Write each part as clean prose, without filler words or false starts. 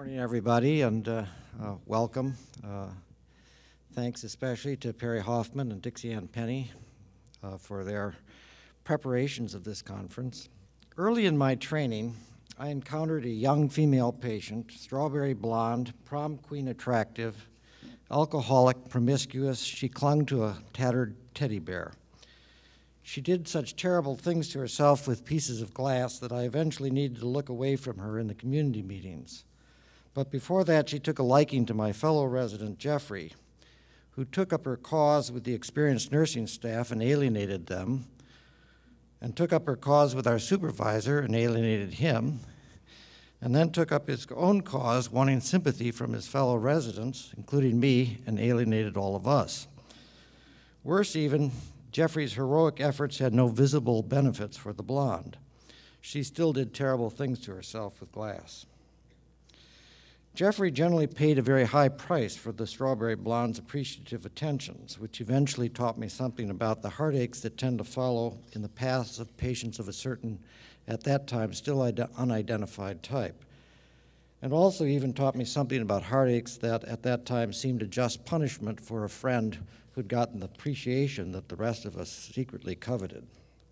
Morning, everybody, and welcome. Thanks especially to Perry Hoffman and Dixie Ann Penny for their preparations of this conference. Early in my training, I encountered a young female patient, strawberry blonde, prom queen attractive, alcoholic, promiscuous. She clung to a tattered teddy bear. She did such terrible things to herself with pieces of glass that I eventually needed to look away from her in the community meetings. But before that, she took a liking to my fellow resident, Jeffrey, who took up her cause with the experienced nursing staff and alienated them, and took up her cause with our supervisor and alienated him, and then took up his own cause, wanting sympathy from his fellow residents, including me, and alienated all of us. Worse even, Jeffrey's heroic efforts had no visible benefits for the blonde. She still did terrible things to herself with glass. Jeffrey generally paid a very high price for the strawberry blonde's appreciative attentions, which eventually taught me something about the heartaches that tend to follow in the paths of patients of a certain, at that time, still unidentified type. And also even taught me something about heartaches that at that time seemed a just punishment for a friend who'd gotten the appreciation that the rest of us secretly coveted.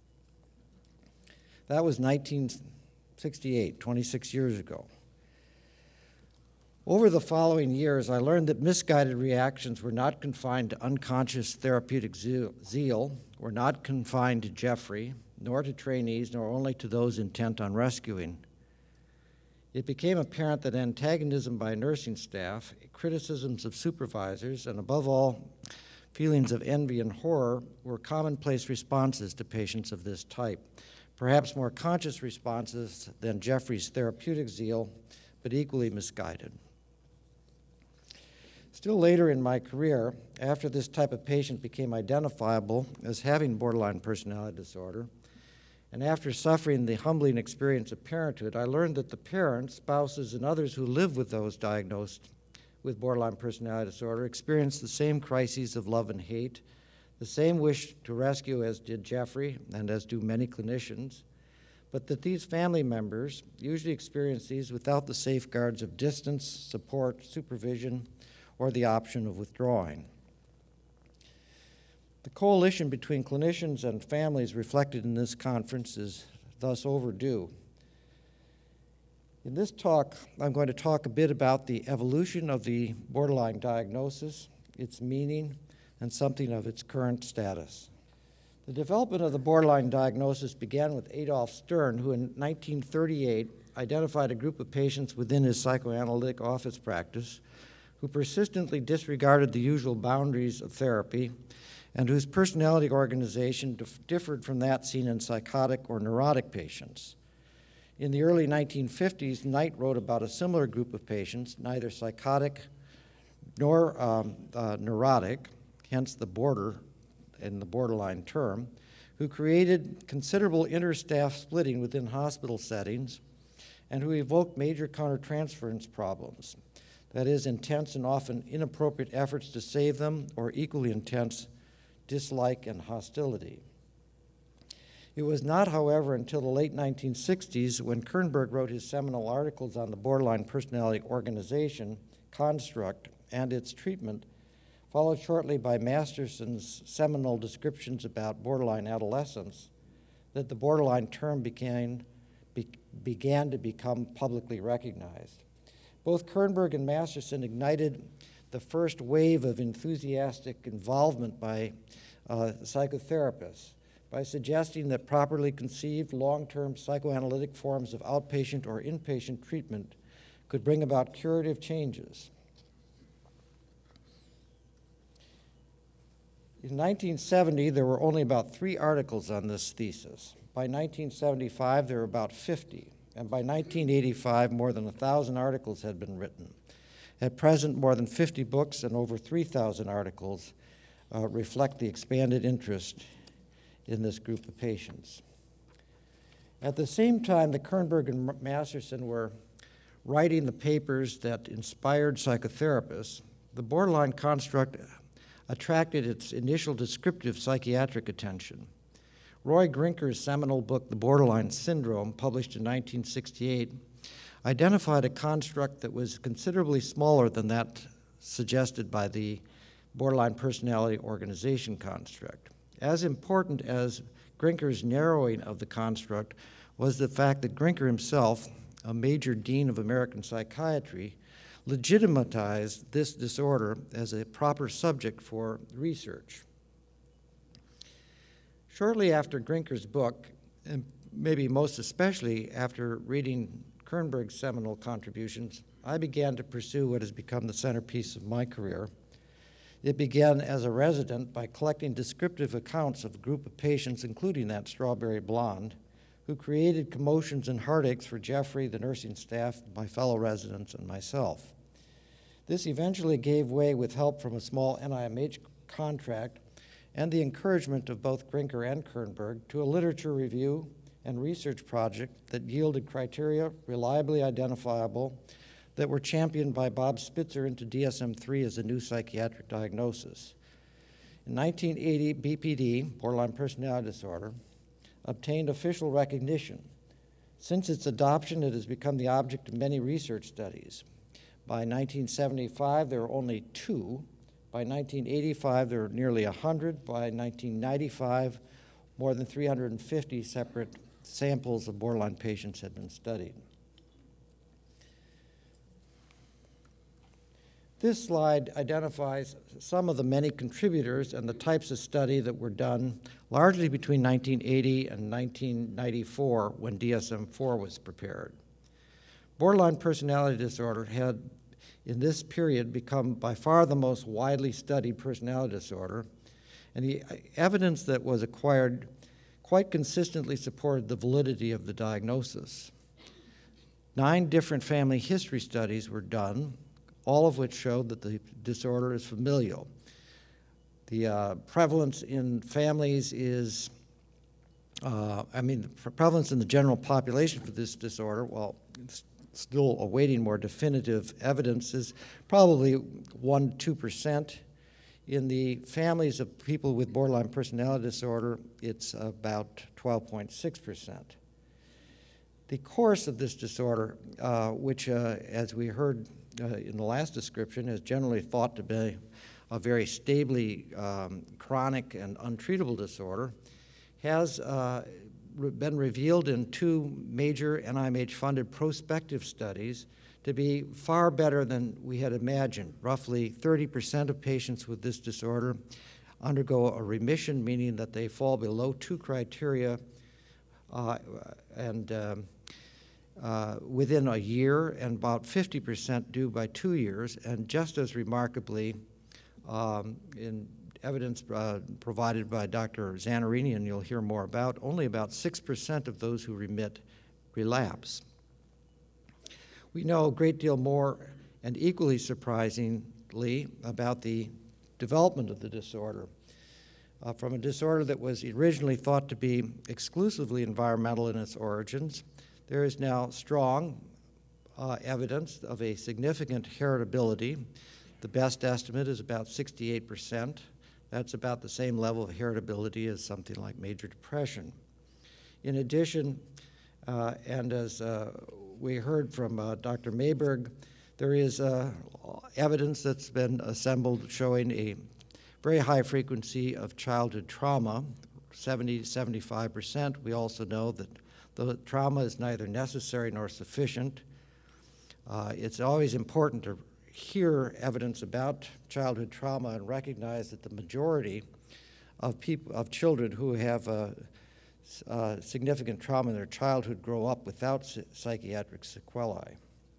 That was 1968, 26 years ago. Over the following years, I learned that misguided reactions were not confined to unconscious therapeutic zeal, were not confined to Jeffrey, nor to trainees, nor only to those intent on rescuing. It became apparent that antagonism by nursing staff, criticisms of supervisors, and above all, feelings of envy and horror were commonplace responses to patients of this type, perhaps more conscious responses than Jeffrey's therapeutic zeal, but equally misguided. Still later in my career, after this type of patient became identifiable as having borderline personality disorder, and after suffering the humbling experience of parenthood, I learned that the parents, spouses, and others who live with those diagnosed with borderline personality disorder experience the same crises of love and hate, the same wish to rescue as did Jeffrey and as do many clinicians, but that these family members usually experience these without the safeguards of distance, support, supervision, or the option of withdrawing. The coalition between clinicians and families reflected in this conference is thus overdue. In this talk, I'm going to talk a bit about the evolution of the borderline diagnosis, its meaning, and something of its current status. The development of the borderline diagnosis began with Adolf Stern, who in 1938 identified a group of patients within his psychoanalytic office practice who persistently disregarded the usual boundaries of therapy and whose personality organization differed from that seen in psychotic or neurotic patients. In the early 1950s, Knight wrote about a similar group of patients, neither psychotic nor neurotic, hence the border in the borderline term, who created considerable inter-staff splitting within hospital settings and who evoked major countertransference problems. That is, intense and often inappropriate efforts to save them, or equally intense dislike and hostility. It was not, however, until the late 1960s when Kernberg wrote his seminal articles on the borderline personality organization, construct, and its treatment, followed shortly by Masterson's seminal descriptions about borderline adolescence, that the borderline term began to become publicly recognized. Both Kernberg and Masterson ignited the first wave of enthusiastic involvement by psychotherapists by suggesting that properly conceived long-term psychoanalytic forms of outpatient or inpatient treatment could bring about curative changes. In 1970, there were only about 3 articles on this thesis. By 1975, there were about 50. And by 1985, more than 1,000 articles had been written. At present, more than 50 books and over 3,000 articles reflect the expanded interest in this group of patients. At the same time that Kernberg and Masterson were writing the papers that inspired psychotherapists, the borderline construct attracted its initial descriptive psychiatric attention. Roy Grinker's seminal book, The Borderline Syndrome, published in 1968, identified a construct that was considerably smaller than that suggested by the borderline personality organization construct. As important as Grinker's narrowing of the construct was the fact that Grinker himself, a major dean of American psychiatry, legitimatized this disorder as a proper subject for research. Shortly after Grinker's book, and maybe most especially after reading Kernberg's seminal contributions, I began to pursue what has become the centerpiece of my career. It began as a resident by collecting descriptive accounts of a group of patients, including that strawberry blonde, who created commotions and heartaches for Jeffrey, the nursing staff, my fellow residents, and myself. This eventually gave way with help from a small NIMH contract and the encouragement of both Grinker and Kernberg to a literature review and research project that yielded criteria reliably identifiable that were championed by Bob Spitzer into DSM-3 as a new psychiatric diagnosis. In 1980, BPD, borderline personality disorder, obtained official recognition. Since its adoption, it has become the object of many research studies. By 1975, there were only 2. By 1985, there were nearly 100. By 1995, more than 350 separate samples of borderline patients had been studied. This slide identifies some of the many contributors and the types of study that were done largely between 1980 and 1994 when DSM-4 was prepared. Borderline personality disorder had, in this period, become by far the most widely studied personality disorder, and the evidence that was acquired quite consistently supported the validity of the diagnosis. 9 different family history studies were done, all of which showed that the disorder is familial. The prevalence in families is, the prevalence in the general population for this disorder, well, it's still awaiting more definitive evidence, is probably 1-2%. In the families of people with borderline personality disorder, it's about 12.6%. The course of this disorder, which, as we heard in the last description, is generally thought to be a very stably chronic and untreatable disorder, has been revealed in 2 major NIMH-funded prospective studies to be far better than we had imagined. Roughly 30% of patients with this disorder undergo a remission, meaning that they fall below 2 criteria within a year, and about 50% do by 2 years, and just as remarkably, in evidence provided by Dr. Zanarini, and you'll hear more about, only about 6% of those who remit relapse. We know a great deal more, and equally surprisingly, about the development of the disorder. From a disorder that was originally thought to be exclusively environmental in its origins, there is now strong evidence of a significant heritability. The best estimate is about 68%. That's about the same level of heritability as something like major depression. In addition, and as we heard from Dr. Mayberg, there is evidence that's been assembled showing a very high frequency of childhood trauma, 70 to 75%. We also know that the trauma is neither necessary nor sufficient. It's always important to hear evidence about childhood trauma and recognize that the majority of children who have significant trauma in their childhood grow up without psychiatric sequelae.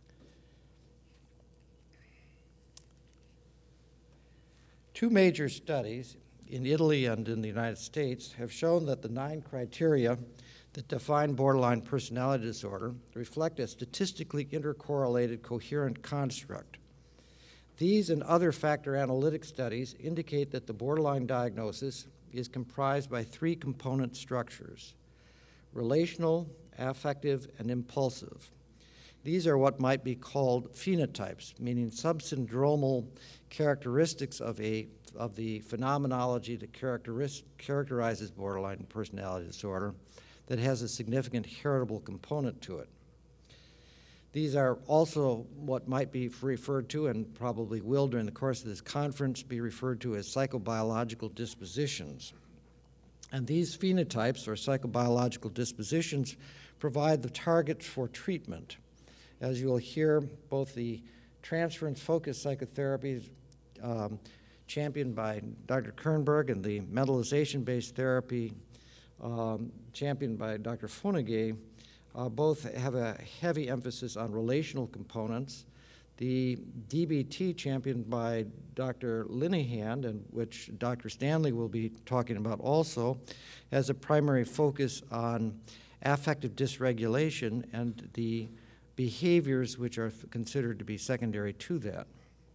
Two major studies in Italy and in the United States have shown that the 9 criteria that define borderline personality disorder reflect a statistically intercorrelated coherent construct. These and other factor analytic studies indicate that the borderline diagnosis is comprised by 3 component structures: relational, affective, and impulsive. These are what might be called phenotypes, meaning subsyndromal characteristics of the phenomenology that characterizes borderline personality disorder that has a significant heritable component to it. These are also what might be referred to, and probably will during the course of this conference, be referred to as psychobiological dispositions. And these phenotypes, or psychobiological dispositions, provide the targets for treatment. As you'll hear, both the transference-focused psychotherapies championed by Dr. Kernberg and the mentalization-based therapy championed by Dr. Fonagy both have a heavy emphasis on relational components. The DBT championed by Dr. Linehan, and which Dr. Stanley will be talking about also, has a primary focus on affective dysregulation and the behaviors which are considered to be secondary to that.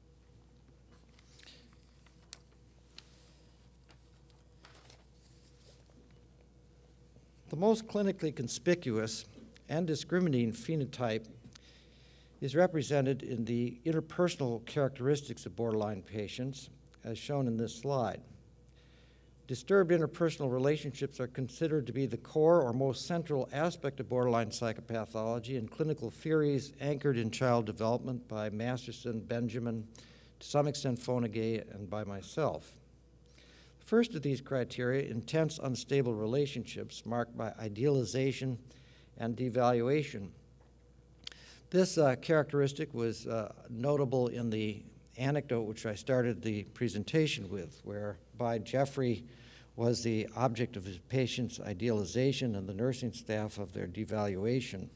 The most clinically conspicuous and discriminating phenotype is represented in the interpersonal characteristics of borderline patients, as shown in this slide. Disturbed interpersonal relationships are considered to be the core or most central aspect of borderline psychopathology, and clinical theories anchored in child development by Masterson, Benjamin, to some extent Fonagy, and by myself. The first of these criteria, intense unstable relationships marked by idealization and devaluation. This characteristic was notable in the anecdote which I started the presentation with, whereby Jeffrey was the object of his patient's idealization and the nursing staff of their devaluation.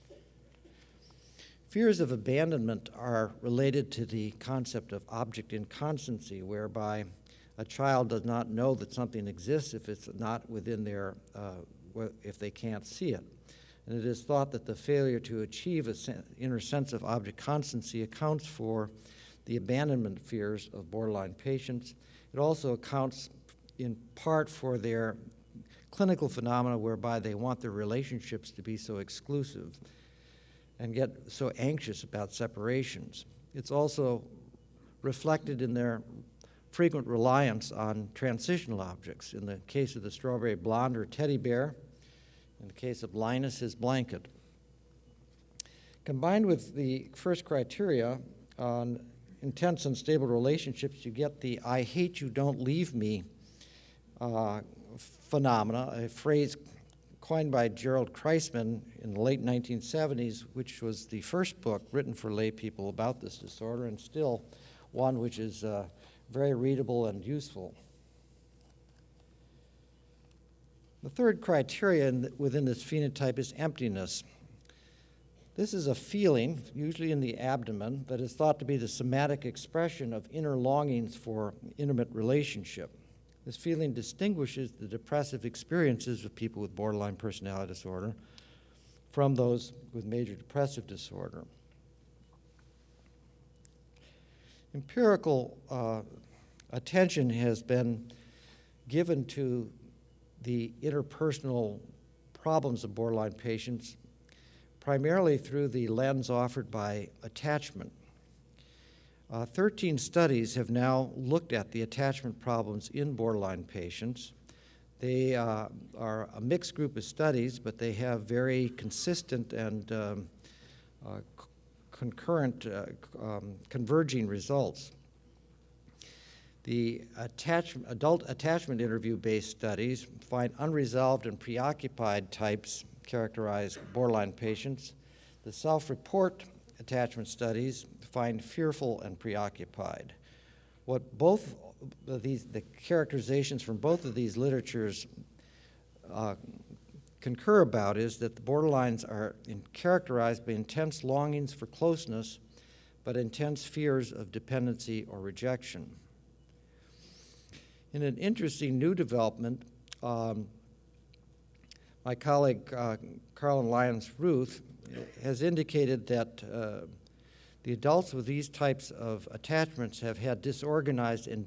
Fears of abandonment are related to the concept of object inconstancy, whereby a child does not know that something exists if it's not within their, if they can't see it. And it is thought that the failure to achieve an inner sense of object constancy accounts for the abandonment fears of borderline patients. It also accounts in part for their clinical phenomena whereby they want their relationships to be so exclusive and get so anxious about separations. It's also reflected in their frequent reliance on transitional objects. In the case of the strawberry blonde or teddy bear, in the case of Linus, his blanket. Combined with the first criteria on intense and stable relationships, you get the "I hate you, don't leave me" phenomena, a phrase coined by Gerald Kreisman in the late 1970s, which was the first book written for lay people about this disorder, and still one which is very readable and useful. The third criteria within this phenotype is emptiness. This is a feeling, usually in the abdomen, that is thought to be the somatic expression of inner longings for intimate relationship. This feeling distinguishes the depressive experiences of people with borderline personality disorder from those with major depressive disorder. Empirical attention has been given to the interpersonal problems of borderline patients, primarily through the lens offered by attachment. 13 studies have now looked at the attachment problems in borderline patients. They are a mixed group of studies, but they have very consistent and concurrent, converging results. The adult attachment interview-based studies find unresolved and preoccupied types characterize borderline patients. The self-report attachment studies find fearful and preoccupied. What both of the characterizations from both of these literatures concur about is that the borderlines are characterized by intense longings for closeness, but intense fears of dependency or rejection. In an interesting new development, my colleague Carlin Lyons-Ruth has indicated that the adults with these types of attachments have had disorganized and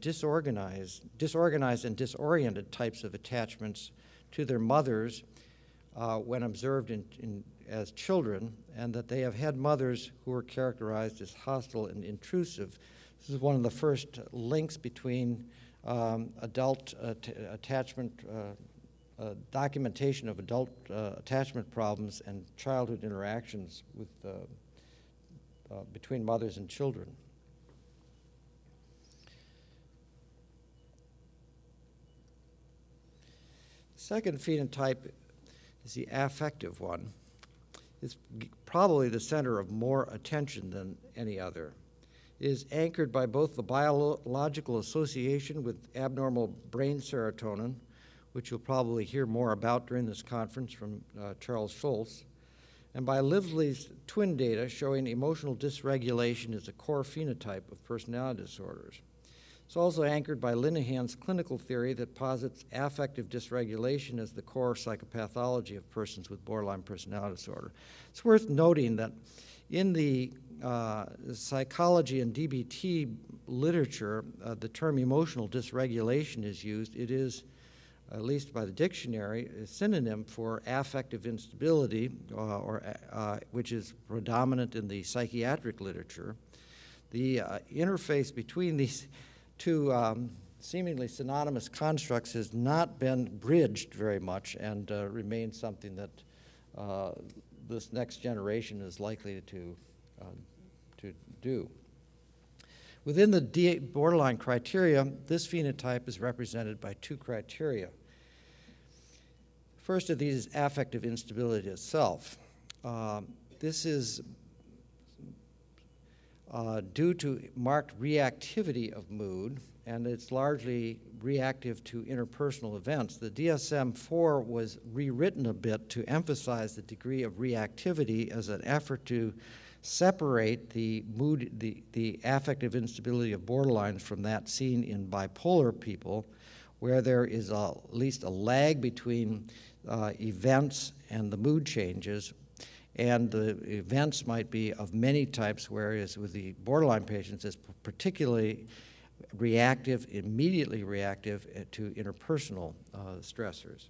disoriented types of attachments to their mothers when observed as children, and that they have had mothers who were characterized as hostile and intrusive. This is one of the first links between adult attachment, documentation of adult attachment problems and childhood interactions with between mothers and children. The second phenotype is the affective one. It's probably the center of more attention than any other. It is anchored by both the biological association with abnormal brain serotonin, which you'll probably hear more about during this conference from Charles Schultz, and by Lively's twin data showing emotional dysregulation is a core phenotype of personality disorders. It's also anchored by Linehan's clinical theory that posits affective dysregulation as the core psychopathology of persons with borderline personality disorder. It's worth noting that in the psychology and DBT literature, the term emotional dysregulation is used. It is, at least by the dictionary, a synonym for affective instability, which is predominant in the psychiatric literature. The interface between these two seemingly synonymous constructs has not been bridged very much and remains something that this next generation is likely to do. Within the borderline criteria, this phenotype is represented by two criteria. First of these is affective instability itself. This is due to marked reactivity of mood, and it's largely reactive to interpersonal events. The DSM-4 was rewritten a bit to emphasize the degree of reactivity as an effort to separate the affective instability of borderlines from that seen in bipolar people, where there is at least a lag between events and the mood changes, and the events might be of many types, whereas with the borderline patients it's particularly reactive, immediately reactive to interpersonal stressors.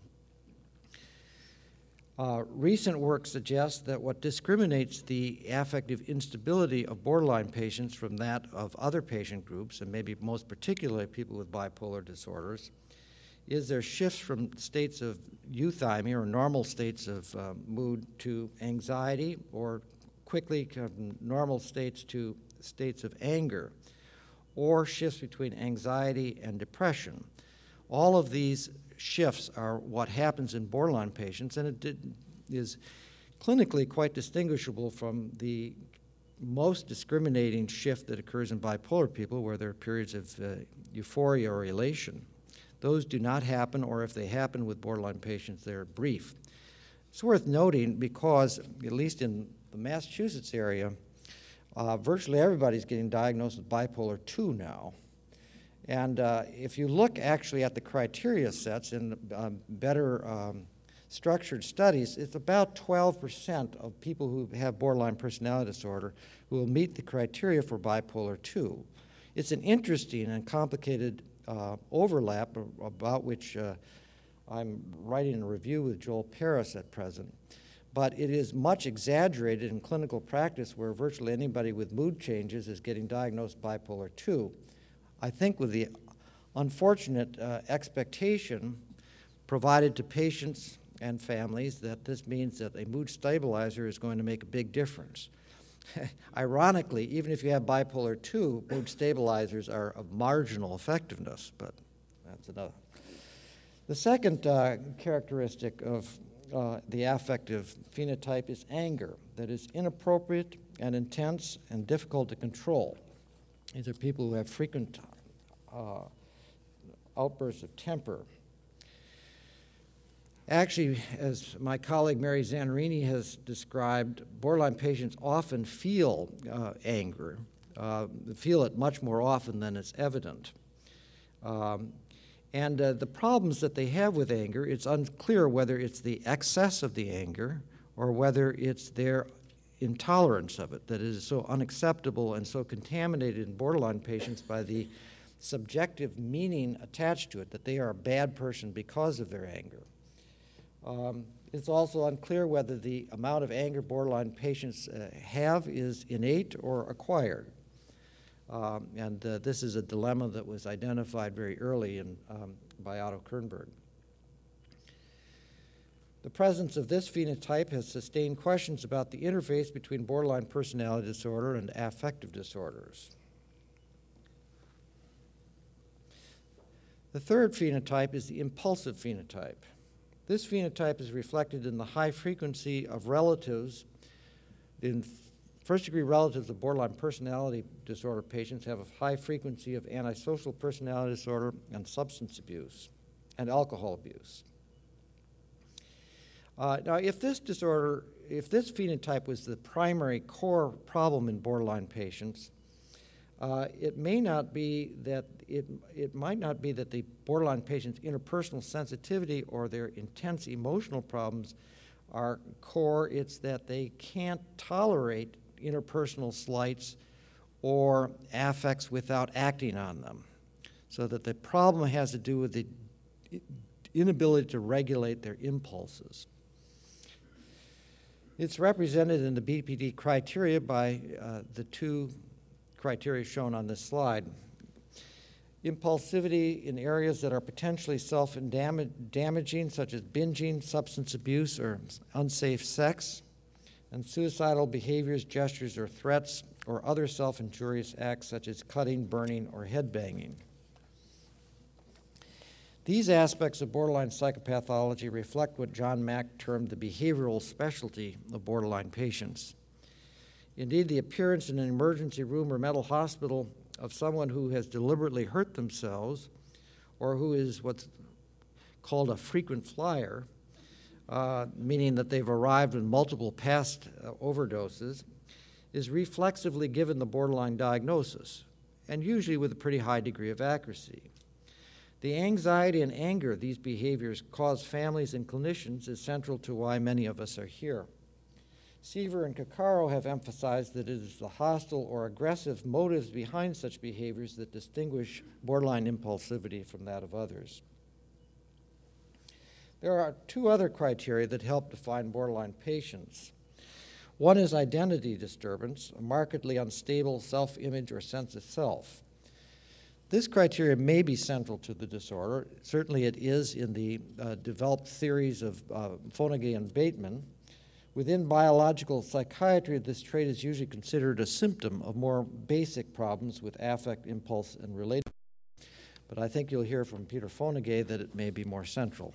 Recent work suggests that what discriminates the affective instability of borderline patients from that of other patient groups, and maybe most particularly people with bipolar disorders, is their shifts from states of euthymia, or normal states of mood, to anxiety, or quickly normal states to states of anger, or shifts between anxiety and depression. All of these shifts are what happens in borderline patients, and it is clinically quite distinguishable from the most discriminating shift that occurs in bipolar people, where there are periods of euphoria or elation. Those do not happen, or if they happen with borderline patients, they're brief. It's worth noting because, at least in the Massachusetts area, virtually everybody's getting diagnosed with bipolar 2 now. And if you look actually at the criteria sets in better structured studies, it's about 12% of people who have borderline personality disorder who will meet the criteria for bipolar 2. It's an interesting and complicated overlap about which I'm writing a review with Joel Paris at present. But it is much exaggerated in clinical practice, where virtually anybody with mood changes is getting diagnosed bipolar 2. I think with the unfortunate expectation provided to patients and families that this means that a mood stabilizer is going to make a big difference. Ironically, even if you have bipolar 2, mood stabilizers are of marginal effectiveness, but that's another. The second characteristic of the affective phenotype is anger that is inappropriate and intense and difficult to control. These are people who have frequent outbursts of temper. Actually, as my colleague Mary Zanarini has described, borderline patients often feel anger, feel it much more often than it's evident. And the problems that they have with anger, it's unclear whether it's the excess of the anger or whether it's their intolerance of it that is so unacceptable and so contaminated in borderline patients by the subjective meaning attached to it, that they are a bad person because of their anger. It's also unclear whether the amount of anger borderline patients have is innate or acquired. And this is a dilemma that was identified very early by Otto Kernberg. The presence of this phenotype has sustained questions about the interface between borderline personality disorder and affective disorders. The third phenotype is the impulsive phenotype. This phenotype is reflected in the high frequency of relatives. In first-degree relatives of borderline personality disorder patients have a high frequency of antisocial personality disorder and substance abuse and alcohol abuse. Now, if this phenotype was the primary core problem in borderline patients, it might not be that the borderline patient's interpersonal sensitivity or their intense emotional problems are core. It's that they can't tolerate interpersonal slights or affects without acting on them. So that the problem has to do with the inability to regulate their impulses. It's represented in the BPD criteria by the two criteria shown on this slide. Impulsivity in areas that are potentially self-damaging, such as binging, substance abuse, or unsafe sex, and suicidal behaviors, gestures, or threats, or other self-injurious acts such as cutting, burning, or headbanging. These aspects of borderline psychopathology reflect what John Mack termed the behavioral specialty of borderline patients. Indeed, the appearance in an emergency room or mental hospital of someone who has deliberately hurt themselves or who is what's called a frequent flyer, meaning that they've arrived with multiple past overdoses, is reflexively given the borderline diagnosis, and usually with a pretty high degree of accuracy. The anxiety and anger these behaviors cause families and clinicians is central to why many of us are here. Seaver and Coccaro have emphasized that it is the hostile or aggressive motives behind such behaviors that distinguish borderline impulsivity from that of others. There are two other criteria that help define borderline patients. One is identity disturbance, a markedly unstable self-image or sense of self. This criteria may be central to the disorder. Certainly it is in the developed theories of Fonagy and Bateman. Within biological psychiatry, this trait is usually considered a symptom of more basic problems with affect, impulse, and related. But I think you'll hear from Peter Fonagy that it may be more central.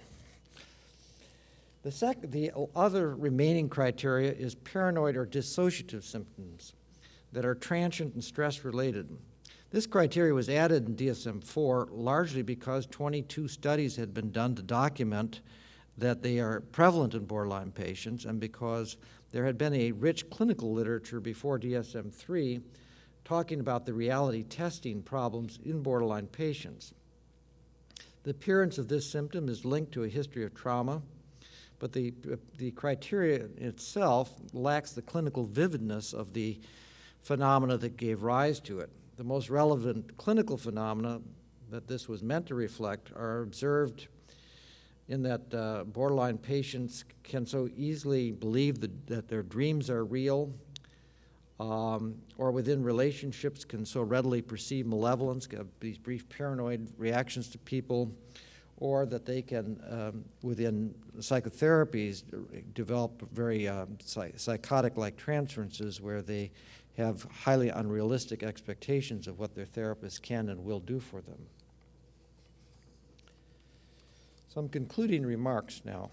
The other remaining criteria is paranoid or dissociative symptoms that are transient and stress-related. This criteria was added in DSM-IV largely because 22 studies had been done to document that they are prevalent in borderline patients and because there had been a rich clinical literature before DSM-III talking about the reality testing problems in borderline patients. The appearance of this symptom is linked to a history of trauma, but the criteria itself lacks the clinical vividness of the phenomena that gave rise to it. The most relevant clinical phenomena that this was meant to reflect are observed in that borderline patients can so easily believe that their dreams are real, or within relationships can so readily perceive malevolence, have these brief paranoid reactions to people, or that they can, within psychotherapies, develop very psychotic-like transferences where they have highly unrealistic expectations of what their therapist can and will do for them. Some concluding remarks now.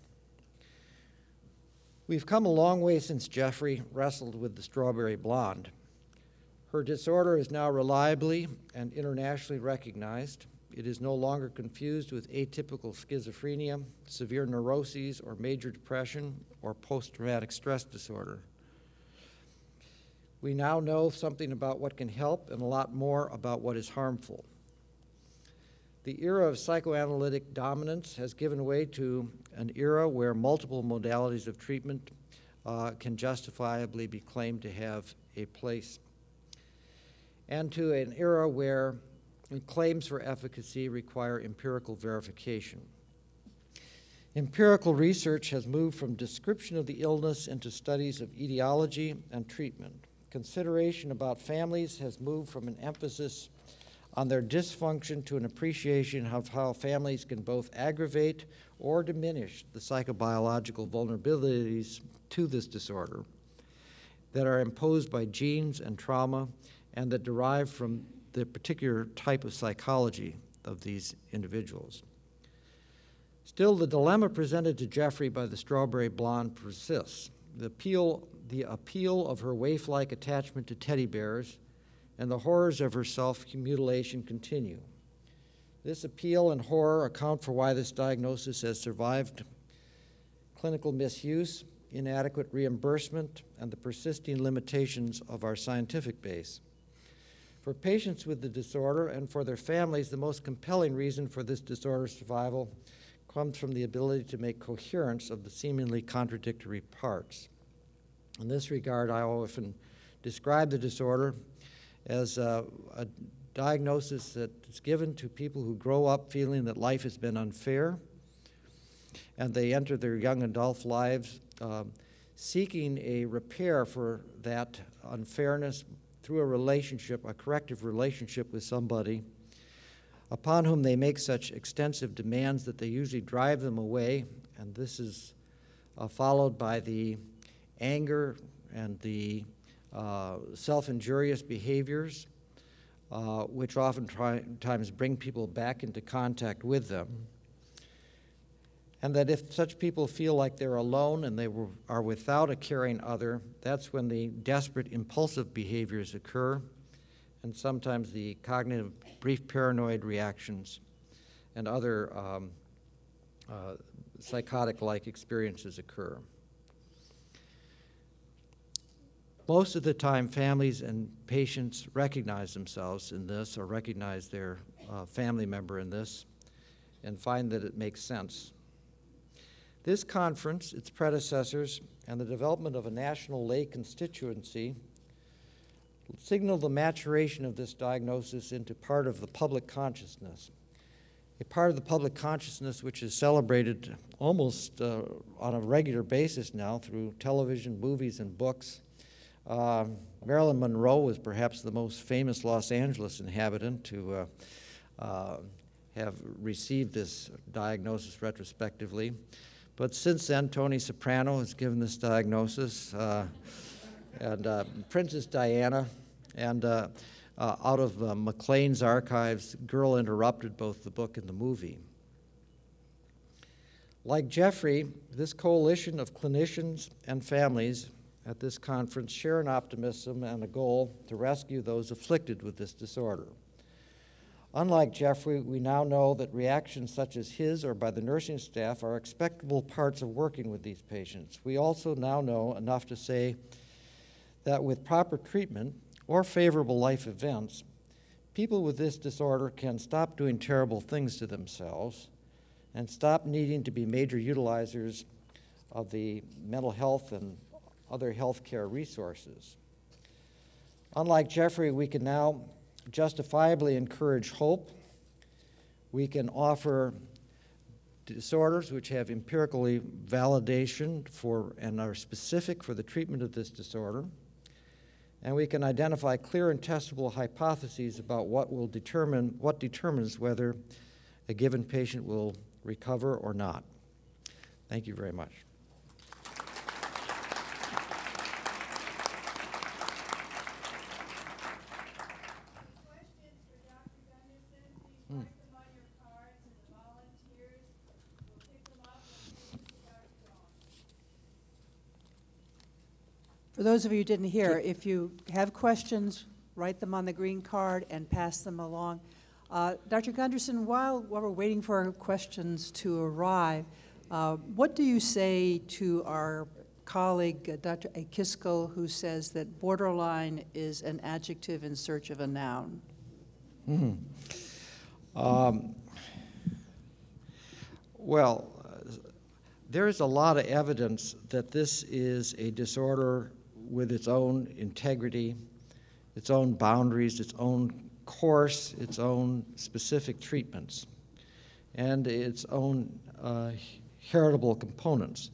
We've come a long way since Jeffrey wrestled with the strawberry blonde. Her disorder is now reliably and internationally recognized. It is no longer confused with atypical schizophrenia, severe neuroses, or major depression, or post-traumatic stress disorder. We now know something about what can help and a lot more about what is harmful. The era of psychoanalytic dominance has given way to an era where multiple modalities of treatment can justifiably be claimed to have a place, and to an era where claims for efficacy require empirical verification. Empirical research has moved from description of the illness into studies of etiology and treatment. Consideration about families has moved from an emphasis on their dysfunction to an appreciation of how families can both aggravate or diminish the psychobiological vulnerabilities to this disorder that are imposed by genes and trauma and that derive from the particular type of psychology of these individuals. Still, the dilemma presented to Jeffrey by the strawberry blonde persists. The appeal of her waif-like attachment to teddy bears and the horrors of her self-mutilation continue. This appeal and horror account for why this diagnosis has survived clinical misuse, inadequate reimbursement, and the persisting limitations of our scientific base. For patients with the disorder and for their families, the most compelling reason for this disorder's survival comes from the ability to make coherence of the seemingly contradictory parts. In this regard, I often describe the disorder as a diagnosis that is given to people who grow up feeling that life has been unfair, and they enter their young adult lives seeking a repair for that unfairness through a relationship, a corrective relationship with somebody upon whom they make such extensive demands that they usually drive them away, and this is followed by the anger and the self-injurious behaviors, which oftentimes bring people back into contact with them. And that if such people feel like they're alone and they are without a caring other, that's when the desperate impulsive behaviors occur, and sometimes the cognitive brief paranoid reactions and other psychotic-like experiences occur. Most of the time, families and patients recognize themselves in this or recognize their family member in this and find that it makes sense. This conference, its predecessors, and the development of a national lay constituency signal the maturation of this diagnosis into part of the public consciousness, a part of the public consciousness which is celebrated almost on a regular basis now through television, movies, and books. Marilyn Monroe was perhaps the most famous Los Angeles inhabitant to have received this diagnosis retrospectively. But since then, Tony Soprano has given this diagnosis, and Princess Diana, and out of Maclean's archives, Girl Interrupted both the book and the movie. Like Jeffrey, this coalition of clinicians and families at this conference share an optimism and a goal to rescue those afflicted with this disorder. Unlike Jeffrey, we now know that reactions such as his or by the nursing staff are expectable parts of working with these patients. We also now know enough to say that with proper treatment or favorable life events, people with this disorder can stop doing terrible things to themselves and stop needing to be major utilizers of the mental health and other health care resources. Unlike Jeffrey, we can now justifiably encourage hope. We can offer disorders which have empirically validation for and are specific for the treatment of this disorder. And we can identify clear and testable hypotheses about what determines whether a given patient will recover or not. Thank you very much. For those of you who didn't hear, if you have questions, write them on the green card and pass them along. Dr. Gunderson, while we're waiting for our questions to arrive, what do you say to our colleague, Dr. Akiskal, who says that borderline is an adjective in search of a noun? Well, there's a lot of evidence that this is a disorder with its own integrity, its own boundaries, its own course, its own specific treatments, and its own heritable components.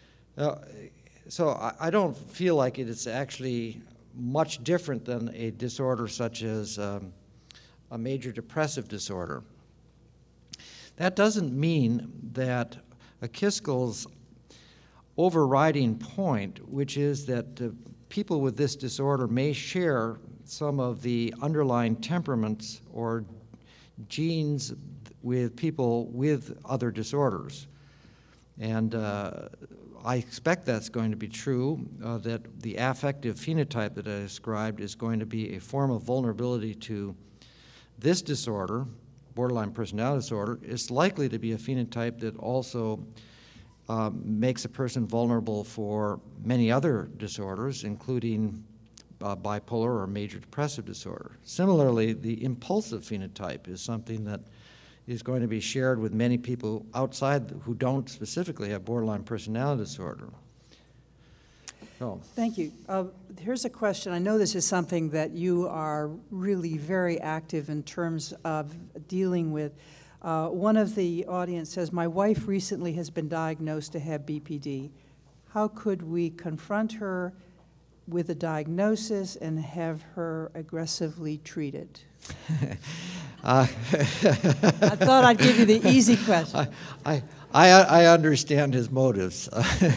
So I don't feel like it is actually much different than a disorder such as a major depressive disorder. That doesn't mean that Akiskel's overriding point, which is that people with this disorder may share some of the underlying temperaments or genes with people with other disorders. And I expect that's going to be true, that the affective phenotype that I described is going to be a form of vulnerability to this disorder, borderline personality disorder. It's likely to be a phenotype that also makes a person vulnerable for many other disorders, including bipolar or major depressive disorder. Similarly, the impulsive phenotype is something that is going to be shared with many people outside who don't specifically have borderline personality disorder. So. Thank you. Here's a question. I know this is something that you are really very active in terms of dealing with. One of the audience says, my wife recently has been diagnosed to have BPD. How could we confront her with a diagnosis and have her aggressively treated? I thought I'd give you the easy question. I understand his motives.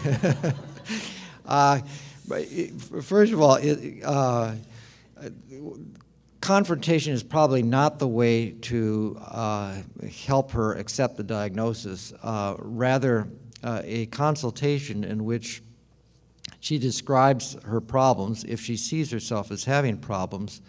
First of all, confrontation is probably not the way to help her accept the diagnosis. Rather, a consultation in which she describes her problems, if she sees herself as having problems,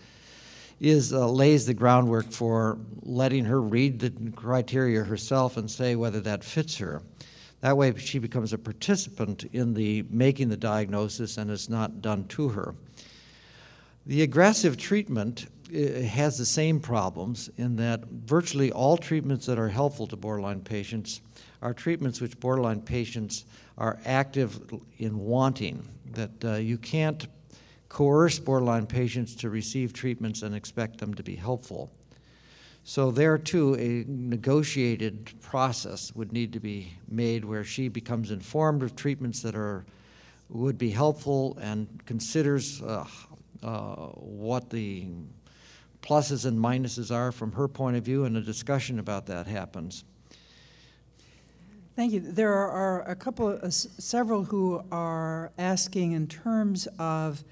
lays the groundwork for letting her read the criteria herself and say whether that fits her. That way she becomes a participant in the making the diagnosis and it's not done to her. The aggressive treatment has the same problems in that virtually all treatments that are helpful to borderline patients are treatments which borderline patients are active in wanting, that you can't coerce borderline patients to receive treatments and expect them to be helpful. So there too, a negotiated process would need to be made where she becomes informed of treatments that would be helpful and considers what the pluses and minuses are from her point of view, and a discussion about that happens. Thank you. There are several who are asking in terms of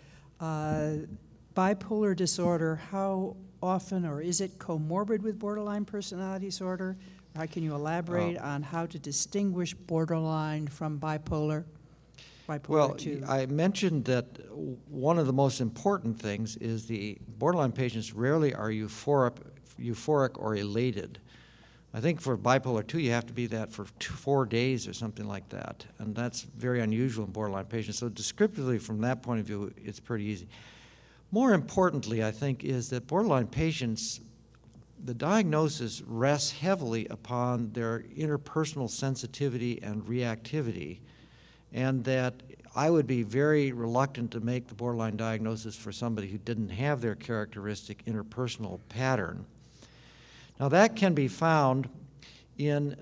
bipolar disorder, how often, or is it comorbid with borderline personality disorder? How can you elaborate on how to distinguish borderline from bipolar? Well, 2? I mentioned that one of the most important things is the borderline patients rarely are euphoric or elated. I think for bipolar 2, you have to be that for 4 days or something like that, and that's very unusual in borderline patients. So descriptively, from that point of view, it's pretty easy. More importantly, I think, is that borderline patients, the diagnosis rests heavily upon their interpersonal sensitivity and reactivity, and that I would be very reluctant to make the borderline diagnosis for somebody who didn't have their characteristic interpersonal pattern. Now that can be found in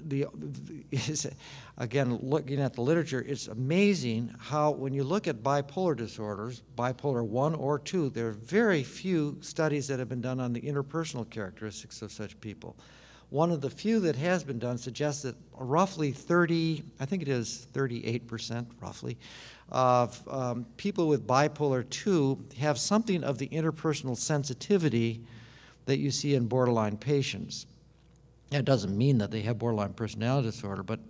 again, looking at the literature, it's amazing how when you look at bipolar disorders, bipolar 1 or 2, there are very few studies that have been done on the interpersonal characteristics of such people. One of the few that has been done suggests that roughly 38% roughly, of people with bipolar 2 have something of the interpersonal sensitivity that you see in borderline patients. That doesn't mean that they have borderline personality disorder, but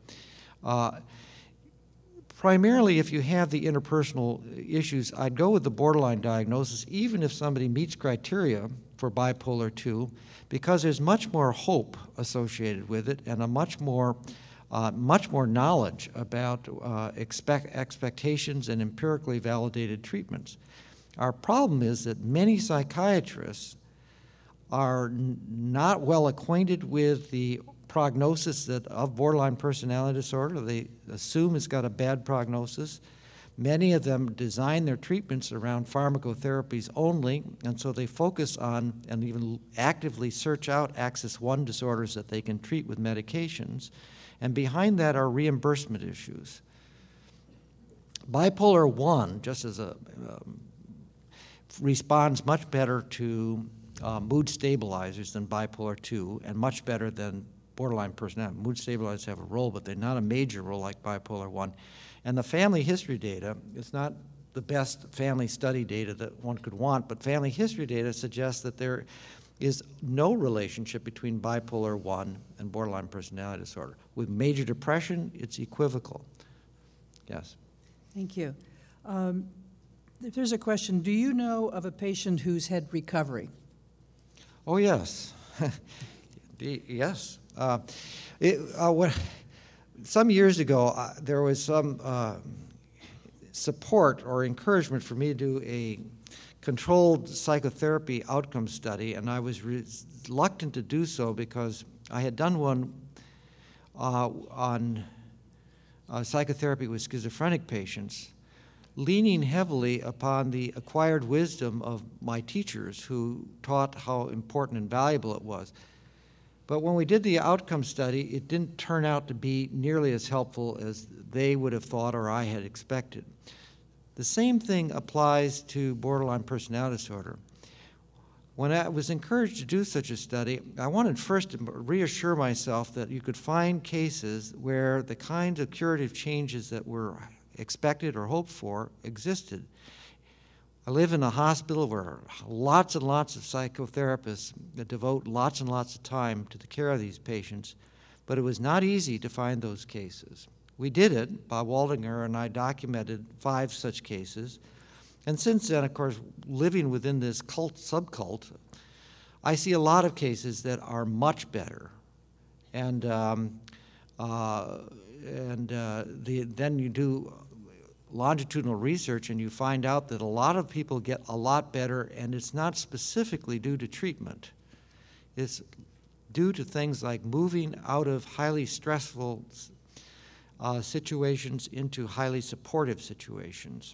primarily if you have the interpersonal issues, I'd go with the borderline diagnosis, even if somebody meets criteria for bipolar 2, because there's much more hope associated with it and a much more knowledge about expectations and empirically validated treatments. Our problem is that many psychiatrists are not well acquainted with the prognosis of borderline personality disorder. They assume it's got a bad prognosis. Many of them design their treatments around pharmacotherapies only, and so they focus on and even actively search out axis 1 disorders that they can treat with medications. And behind that are reimbursement issues. Bipolar 1, just as responds much better to mood stabilizers than bipolar II, and much better than borderline personality. Mood stabilizers have a role, but they're not a major role like bipolar I. And the family history data, it's not the best family study data that one could want, but family history data suggests that there is no relationship between bipolar I and borderline personality disorder. With major depression, it's equivocal. Yes. Thank you. There's a question. Do you know of a patient who's had recovery? Oh, yes. Yes. Some years ago, there was some support or encouragement for me to do a controlled psychotherapy outcome study, and I was reluctant to do so because I had done one on psychotherapy with schizophrenic patients, leaning heavily upon the acquired wisdom of my teachers who taught how important and valuable it was. But when we did the outcome study, it didn't turn out to be nearly as helpful as they would have thought or I had expected. The same thing applies to borderline personality disorder. When I was encouraged to do such a study, I wanted first to reassure myself that you could find cases where the kinds of curative changes that were expected or hoped for existed. I live in a hospital where lots and lots of psychotherapists devote lots and lots of time to the care of these patients, but it was not easy to find those cases. We did it. Bob Waldinger and I documented 5 such cases. And since then, of course, living within this subcult, I see a lot of cases that are much better. And then you do longitudinal research and you find out that a lot of people get a lot better, and it's not specifically due to treatment. It's due to things like moving out of highly stressful situations into highly supportive situations.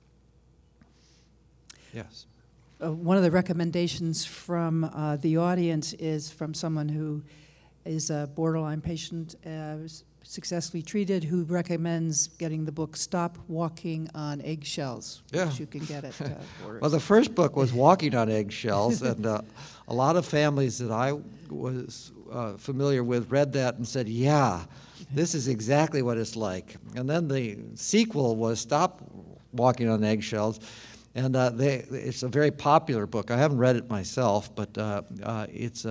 Yes. One of the recommendations from the audience is from someone who is a borderline patient, successfully treated, who recommends getting the book Stop Walking on Eggshells, which you can get at Borders. Well, the first book was Walking on Eggshells, and a lot of families that I was familiar with read that and said, yeah, this is exactly what it's like. And then the sequel was Stop Walking on Eggshells, and it's a very popular book. I haven't read it myself, but it's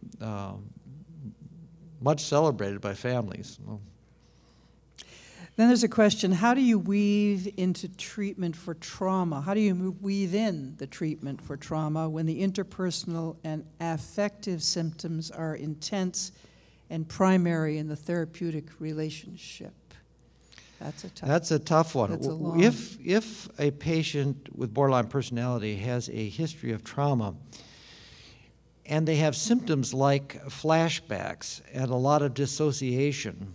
much celebrated by families. Then there's a question, how do you weave into treatment for trauma? How do you weave in the treatment for trauma when the interpersonal and affective symptoms are intense and primary in the therapeutic relationship? That's a tough one. That's a long... If a patient with borderline personality has a history of trauma, and they have symptoms like flashbacks and a lot of dissociation,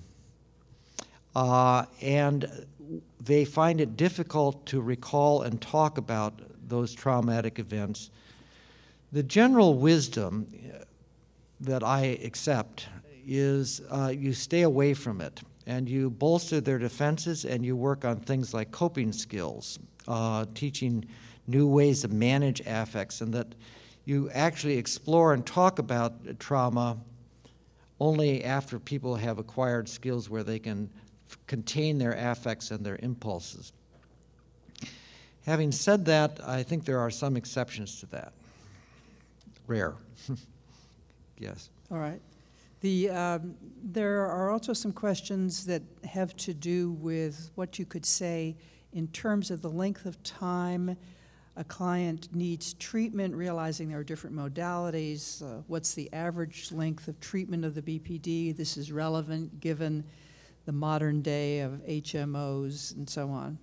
and they find it difficult to recall and talk about those traumatic events, the general wisdom that I accept is you stay away from it, and you bolster their defenses, and you work on things like coping skills, teaching new ways to manage affects, and that you actually explore and talk about trauma only after people have acquired skills where they can contain their affects and their impulses. Having said that, I think there are some exceptions to that. Rare. Yes. All right. There are also some questions that have to do with what you could say in terms of the length of time a client needs treatment, realizing there are different modalities. What's the average length of treatment of the BPD? This is relevant given the modern day of HMOs and so on.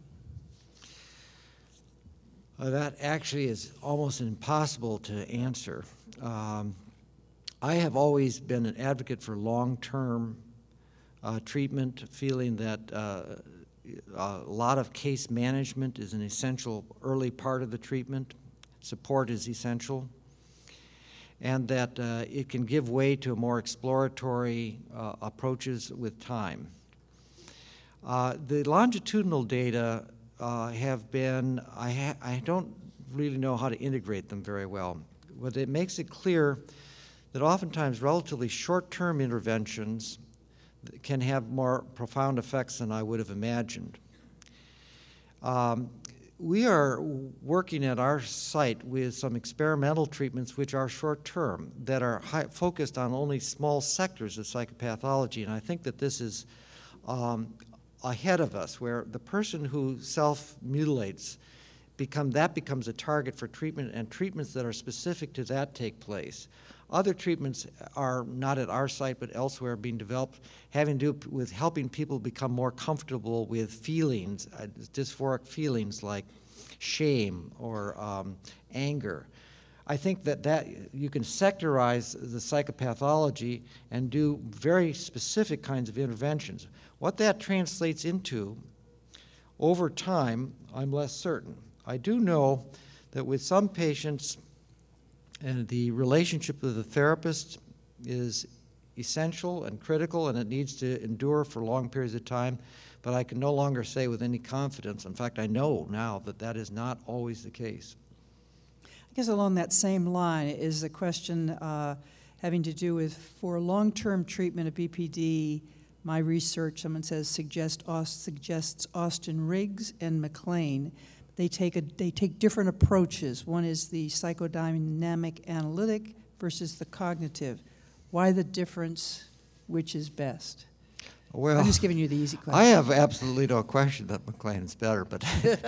That actually is almost impossible to answer. I have always been an advocate for long-term treatment, feeling that a lot of case management is an essential early part of the treatment. Support is essential. And that it can give way to more exploratory approaches with time. The longitudinal data have been, I don't really know how to integrate them very well. but it makes it clear that oftentimes relatively short-term interventions can have more profound effects than I would have imagined. We are working at our site with some experimental treatments which are short-term, that are focused on only small sectors of psychopathology, and I think that this is ahead of us, where the person who self-mutilates becomes a target for treatment, and treatments that are specific to that take place. Other treatments are not at our site but elsewhere being developed, having to do with helping people become more comfortable with feelings, dysphoric feelings like shame or anger. I think that you can sectorize the psychopathology and do very specific kinds of interventions. What that translates into over time, I'm less certain. I do know that with some patients, and the relationship with the therapist is essential and critical, and it needs to endure for long periods of time, but I can no longer say with any confidence, in fact, I know now that that is not always the case. I guess along that same line is a question having to do with, for long-term treatment of BPD, my research, someone says, suggests Austin Riggs and McLean. They take different approaches. One is the psychodynamic analytic versus the cognitive. Why the difference? Which is best? Well, I'm just giving you the easy question. I have absolutely no question that McLean is better, but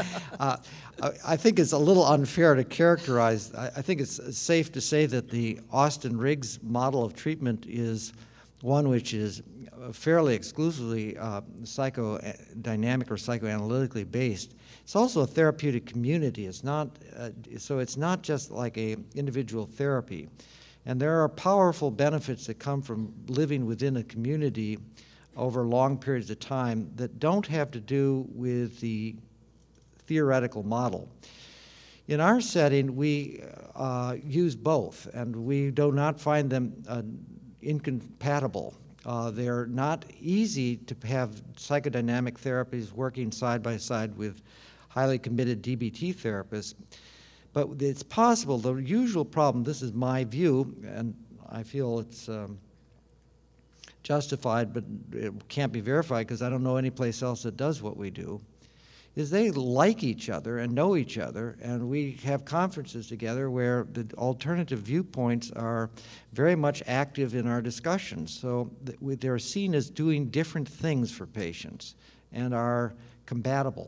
I think it's a little unfair to characterize. I think it's safe to say that the Austin Riggs model of treatment is one which is fairly exclusively psychodynamic or psychoanalytically based. It's also a therapeutic community. It's not, so it's not just like a individual therapy. And there are powerful benefits that come from living within a community over long periods of time that don't have to do with the theoretical model. In our setting, we use both, and we do not find them incompatible. They're not easy to have psychodynamic therapies working side by side with highly committed DBT therapists, but it's possible. The usual problem, this is my view, and I feel it's justified, but it can't be verified because I don't know any place else that does what we do, is they like each other and know each other, and we have conferences together where the alternative viewpoints are very much active in our discussions. So they're seen as doing different things for patients and are compatible.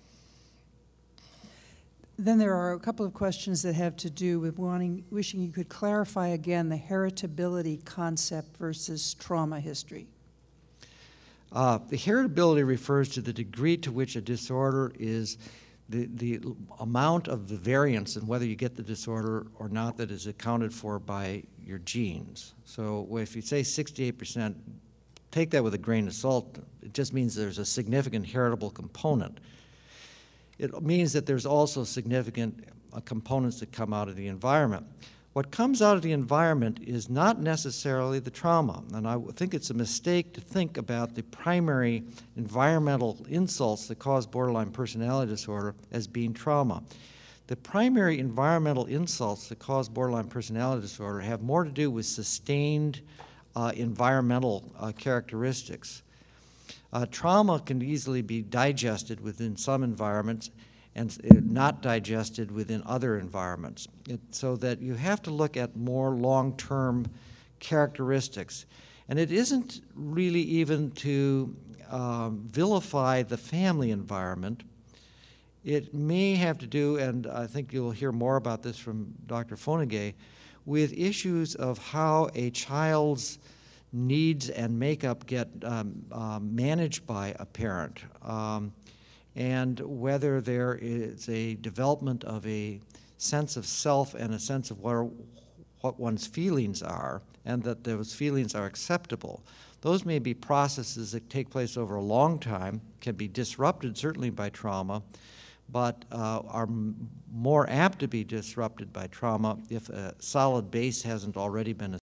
Then there are a couple of questions that have to do with wishing you could clarify again the heritability concept versus trauma history. The heritability refers to the degree to which a disorder is the amount of the variance in whether you get the disorder or not that is accounted for by your genes. So if you say 68%, take that with a grain of salt. It just means there's a significant heritable component. It means that there's also significant components that come out of the environment. What comes out of the environment is not necessarily the trauma, and I think it's a mistake to think about the primary environmental insults that cause borderline personality disorder as being trauma. The primary environmental insults that cause borderline personality disorder have more to do with sustained environmental characteristics. Trauma can easily be digested within some environments and not digested within other environments. So that you have to look at more long-term characteristics. And it isn't really even to vilify the family environment. It may have to do, and I think you'll hear more about this from Dr. Fonagy, with issues of how a child's needs and makeup get managed by a parent, and whether there is a development of a sense of self and a sense of what one's feelings are, and that those feelings are acceptable. Those may be processes that take place over a long time, can be disrupted certainly by trauma, but are more apt to be disrupted by trauma if a solid base hasn't already been